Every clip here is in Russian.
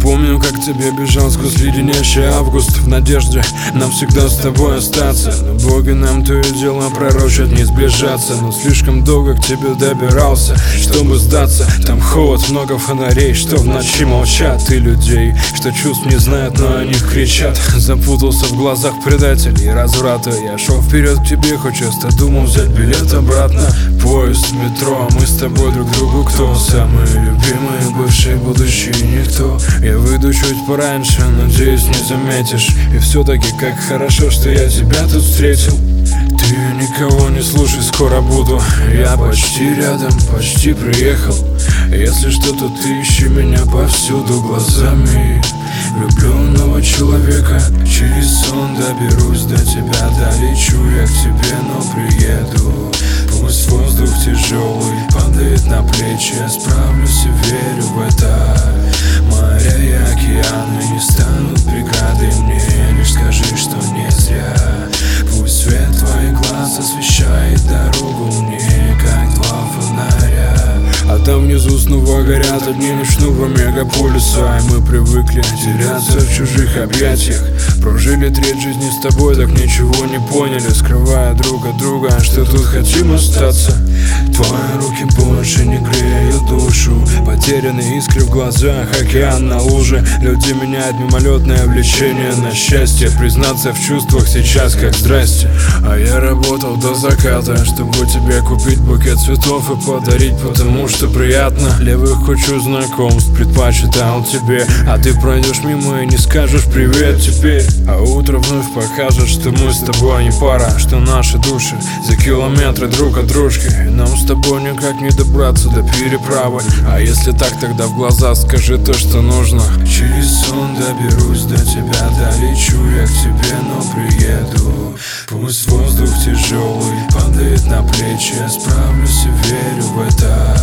Помню, как тебе бежал сквозь леденящий август, в надежде нам всегда с тобой остаться. Но боги нам то и дело пророчат не сближаться. Но слишком долго к тебе добирался, чтобы сдаться. Там холод, много фонарей, что в ночи молчат. И людей, что чувств не знают, но о них кричат. Запутался в глазах предателей разврата. Я шел вперед к тебе, хоть часто думал взять билет обратно. Поезд, метро, мы с тобой друг другу кто? Самые любимые, бывшие, будущие никто. Я выйду чуть пораньше, надеюсь, не заметишь. И все-таки как хорошо, что я тебя тут встретил. Ты никого не слушай, скоро буду. Я почти рядом, почти приехал. Если что, то ты ищи меня повсюду глазами влюбленного человека. Через сон доберусь до тебя, долечу я к тебе, но приеду. Пусть воздух тяжелый падает на плечи, я справлюсь и верю в это. Моря и океаны не станут преградой мне, лишь скажи, что не зря. Пусть свет твоих глаз освещает дорогу мне, как два фонаря. А там внизу снова горят огни ночного мегаполиса. И мы привыкли теряться в чужих объятиях. Прожили треть жизни с тобой, так ничего не поняли, скрывая друг от друга, что тут хотим остаться. Твои руки больше не греют душу, потерянные искры в глазах, океан на луже. Люди меняют мимолетное влечение на счастье. Признаться в чувствах сейчас как здрасте. А я работал до заката, чтобы тебе купить букет цветов и подарить, потому что приятно. Левых кучу знакомств предпочитал тебе, а ты пройдешь мимо и не скажешь привет теперь. А утро вновь покажет, что мы с тобой не пара, что наши души за километры друг от дружки. И нам с тобой никак не добраться до переправы. А если так, тогда в глаза скажи то, что нужно. Через сон доберусь до тебя, долечу я к тебе, но приеду. Пусть воздух тяжелый падает на плечи, я справлюсь и верю в это.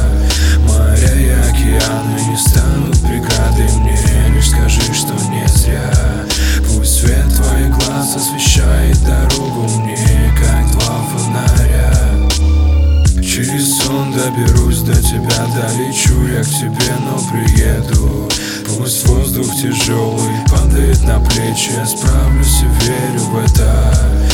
Моря и океаны не станут преградой мне, лишь скажи, что не зря. Пусть свет твоих глаз освещает дорогу мне, как два фонаря. Через сон доберусь до тебя, долечу я к тебе, но приеду. Пусть воздух тяжелый падает на плечи, я справлюсь и верю в это.